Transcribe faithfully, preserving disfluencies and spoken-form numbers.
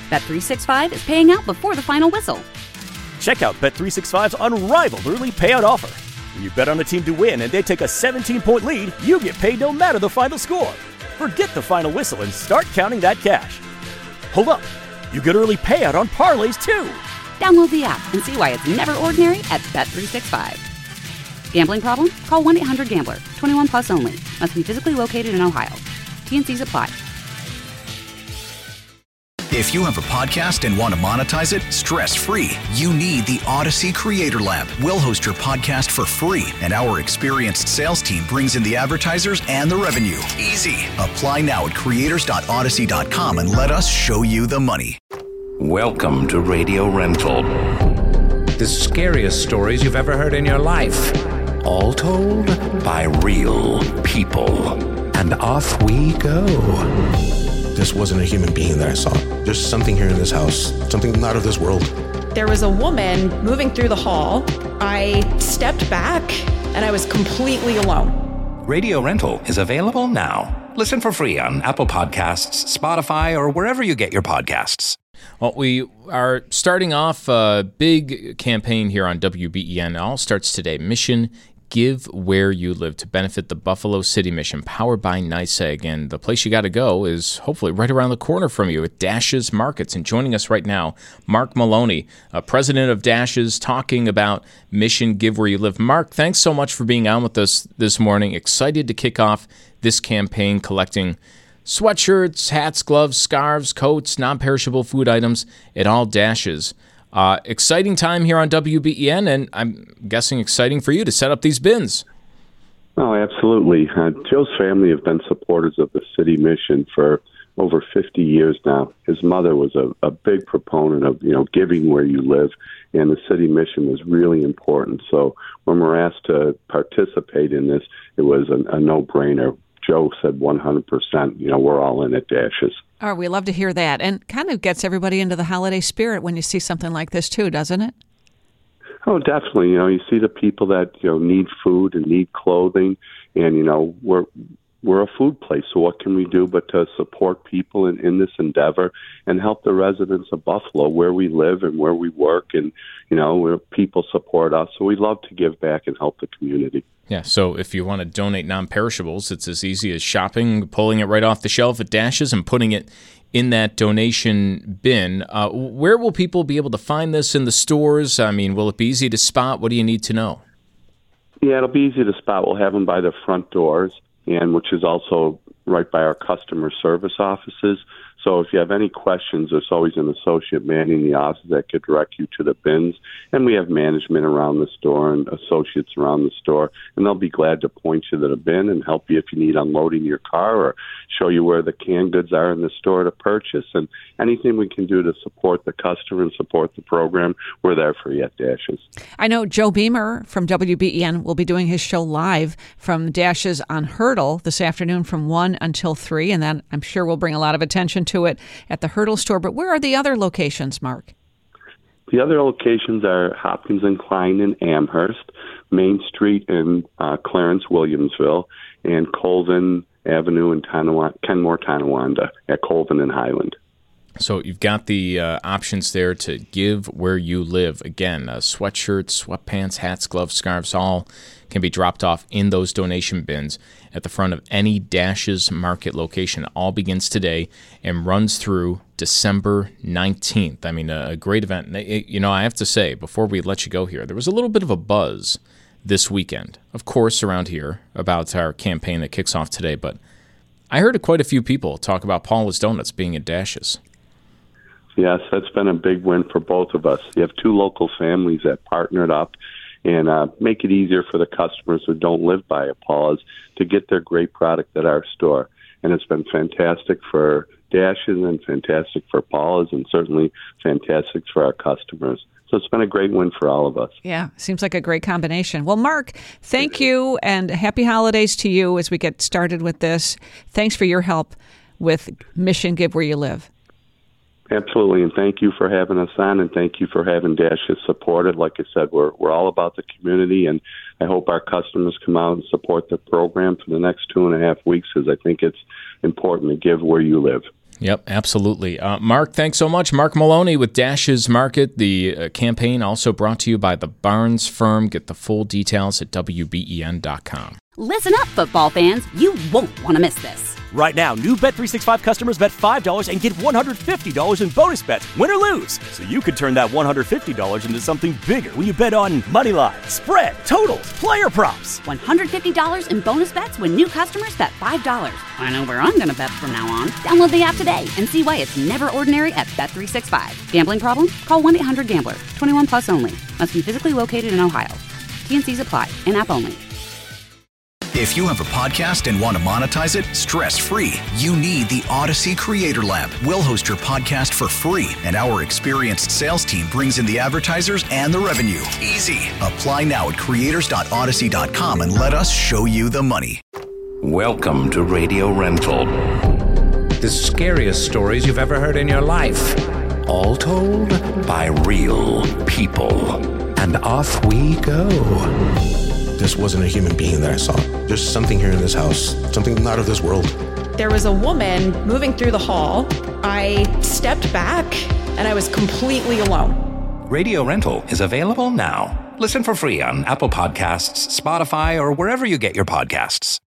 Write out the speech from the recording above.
Bet three sixty-five is paying out before the final whistle. Check out Bet three sixty-five's unrivaled early payout offer. When you bet on a team to win and they take a seventeen-point lead, you get paid no matter the final score. Forget the final whistle and start counting that cash. Hold up. You get early payout on parlays, too. Download the app and see why it's never ordinary at Bet three sixty-five. Gambling problem? Call one eight hundred gambler. twenty-one plus only. Must be physically located in Ohio. T N Cs apply. If you have a podcast and want to monetize it stress-free, you need the Odyssey Creator Lab. We'll host your podcast for free, and our experienced sales team brings in the advertisers and the revenue. Easy. Apply now at creators dot odyssey dot com and let us show you the money. Welcome to Radio Rental. The scariest stories you've ever heard in your life. All told by real people. And off we go. This wasn't a human being that I saw. There's something here in this house, something not of this world. There was a woman moving through the hall. I stepped back and I was completely alone. Radio Rental is available now. Listen for free on Apple Podcasts, Spotify, or wherever you get your podcasts. Well, we are starting off a big campaign here on W B E N. It all starts today. Mission Give Where You Live to benefit the Buffalo City Mission, powered by NYSEG. And the place you got to go is hopefully right around the corner from you at Dash's Markets. And joining us right now, Mark Maloney, uh, president of Dash's, talking about Mission Give Where You Live. Mark, thanks so much for being on with us this morning. Excited to kick off this campaign collecting sweatshirts, hats, gloves, scarves, coats, non-perishable food items at all Dash's. Uh, exciting time here on W B E N, and I'm guessing exciting for you to set up these bins. Oh, absolutely. Uh, Joe's family have been supporters of the city mission for over fifty years now. His mother was a, a big proponent of, you know, giving where you live, and the city mission was really important. So when we're asked to participate in this, it was a, a no-brainer. Joe said one hundred percent, you know, we're all in at Dash's. Oh, we love to hear that. And kind of gets everybody into the holiday spirit when you see something like this, too, doesn't it? Oh, definitely. You know, you see the people that, you know, need food and need clothing. And, you know, we're we're a food place. So what can we do but to support people in, in this endeavor and help the residents of Buffalo where we live and where we work. And, you know, where people support us. So we love to give back and help the community. Yeah, so if you want to donate non-perishables, it's as easy as shopping, pulling it right off the shelf at Dash's and putting it in that donation bin. Uh, where will people be able to find this in the stores? I mean, will it be easy to spot? What do you need to know? Yeah, it'll be easy to spot. We'll have them by the front doors, and which is also right by our customer service offices. So if you have any questions, there's always an associate manning the office that could direct you to the bins. And we have management around the store and associates around the store, and they'll be glad to point you to the bin and help you if you need unloading your car or show you where the canned goods are in the store to purchase. And anything we can do to support the customer and support the program, we're there for you at Dash's. I know Joe Beamer from W B E N will be doing his show live from Dash's on Hurdle this afternoon from one until three, and then I'm sure we'll bring a lot of attention to it at the Hurdle store. But where are the other locations, Mark? The other locations are Hopkins and Klein in Amherst, Main Street in uh, Clarence, Williamsville, and Colvin Avenue in Tonawanda, Kenmore, Tonawanda at Colvin and Highland. So you've got the uh, options there to give where you live. Again, uh, sweatshirts, sweatpants, hats, gloves, scarves, all can be dropped off in those donation bins at the front of any Dash's Market location. It all begins today and runs through December nineteenth. I mean, a, a great event. You know, I have to say, before we let you go here, there was a little bit of a buzz this weekend, of course, around here about our campaign that kicks off today. But I heard quite a few people talk about Paula's Donuts being at Dash's. Yes, that's been a big win for both of us. You have two local families that partnered up and uh, make it easier for the customers who don't live by a Paula's to get their great product at our store. And it's been fantastic for Dash's and fantastic for Paula's and certainly fantastic for our customers. So it's been a great win for all of us. Yeah, seems like a great combination. Well, Mark, thank you and happy holidays to you as we get started with this. Thanks for your help with Mission Give Where You Live. Absolutely, and thank you for having us on, and thank you for having Dash's supported. Like I said, we're we're all about the community, and I hope our customers come out and support the program for the next two and a half weeks, because I think it's important to give where you live. Yep, absolutely. Uh, Mark, thanks so much. Mark Maloney with Dash's Market. The uh, campaign also brought to you by the Barnes Firm. Get the full details at W B E N dot com. Listen up, football fans. You won't want to miss this. Right now, new Bet three sixty-five customers bet five dollars and get one hundred fifty dollars in bonus bets, win or lose. So you could turn that one hundred fifty dollars into something bigger when you bet on money line, spread, totals, player props. one hundred fifty dollars in bonus bets when new customers bet five dollars. I know where I'm going to bet from now on. Download the app today and see why it's never ordinary at Bet three sixty-five. Gambling problem? Call one eight hundred gambler. twenty-one plus only. Must be physically located in Ohio. T N Cs apply. In-app only. If you have a podcast and want to monetize it stress-free, you need the Odyssey Creator Lab. We'll host your podcast for free, and our experienced sales team brings in the advertisers and the revenue. Easy. Apply now at creators dot odyssey dot com and let us show you the money. Welcome to Radio Rental. The scariest stories you've ever heard in your life. All told by real people. And off we go. This wasn't a human being that I saw. There's something here in this house, something not of this world. There was a woman moving through the hall. I stepped back and I was completely alone. Radio Rental is available now. Listen for free on Apple Podcasts, Spotify, or wherever you get your podcasts.